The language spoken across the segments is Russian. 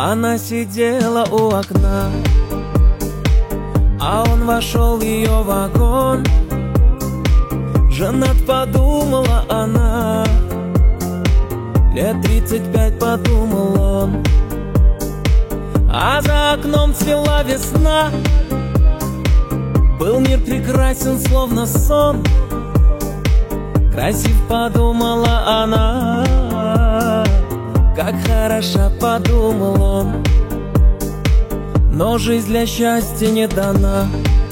Она сидела у окна, а он вошел в ее вагон. Женат, подумала она, лет 35, подумал он. А за окном цвела весна, был мир прекрасен, словно сон. Красив, подумала она, как хороша, подумал он. Но жизнь для счастья не дана.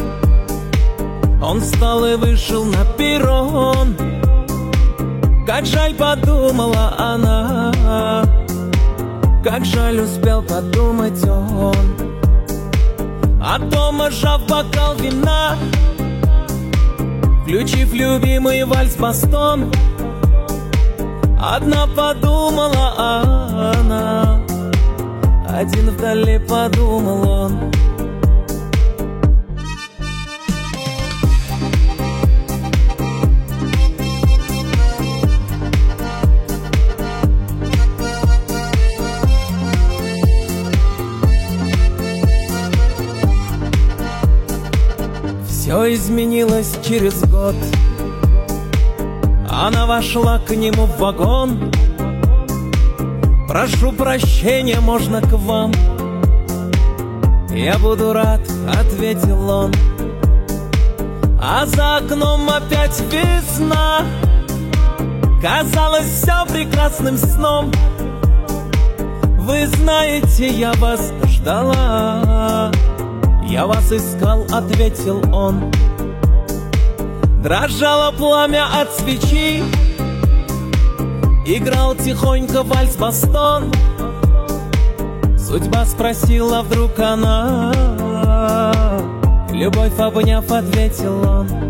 Он встал и вышел на перрон. Как жаль, подумала она, как жаль, успел подумать он. А дома, сжав бокал вина, включив любимый вальс-бастон, одна подумала она, один вдали, подумал он. Все изменилось через год. Она вошла к нему в вагон. Прошу прощения, можно к вам? Я буду рад, ответил он. А за окном опять весна. Казалось, все прекрасным сном. Вы знаете, я вас ждала, я вас искал, ответил он. Дрожало пламя от свечи, играл тихонько вальс-бастон. Судьба спросила вдруг она, любовь обняв, ответил он.